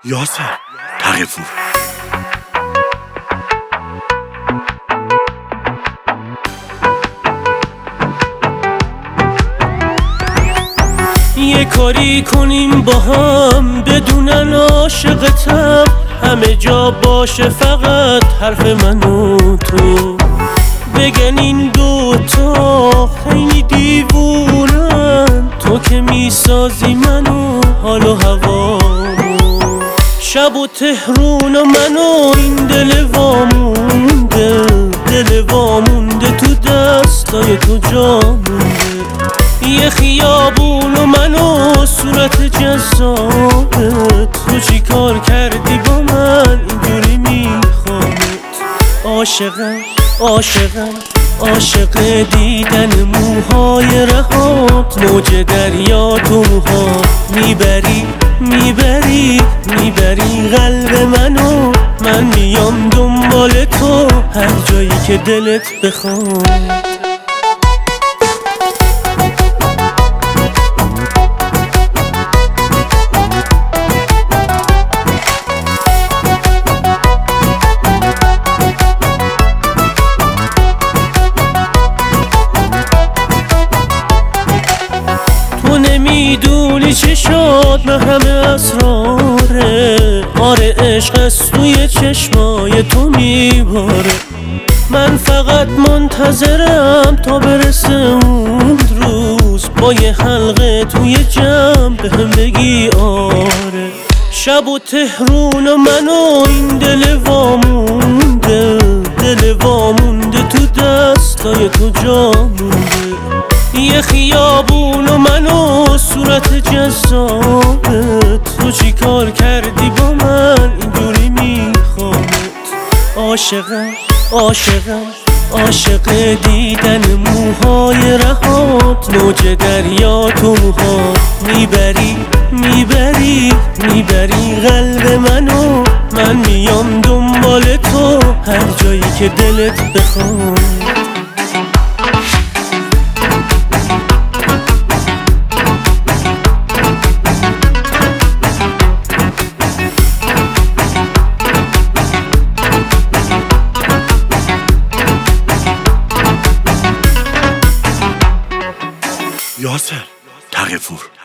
یاسر تقی‌پور. یه کاری کنیم با هم بدونن عاشقتم، همه جا باشه فقط حرف من و تو. بگن این دوتا خیلی دیوونن، تو که میسازی منو حال و هوامو. شب و تهرون و منو این دل وامونده تو دستای تو جا مونده. یه خیابون و منو صورت جذابت، تو چی کار کردی با من اینجوری میخوامت. عاشق دیدن موهای رهات، موج دریا تو موها میبری قلب منو. من میام دنبال تو هر جایی که دلت بخواد. تو نمیدونی چه شد محرم اسراره، آره عشق از توی چشمای تو میباره. من فقط منتظرم تا برسه اون روز، با یه حلقه توی جمع بهم بگی آره. شب و تهرون و منو این دل وامونده تو دستای تو جا مونده. یه خیابون و منو صورت جذابت، تو چی کار کردی با من اینجوری میخوامت. عاشق دیدن موهای رهات، موج دریا تو موها میبری قلب منو. من میام دنبال تو هر جایی که دلت بخواد. یاسر تقی‌پور.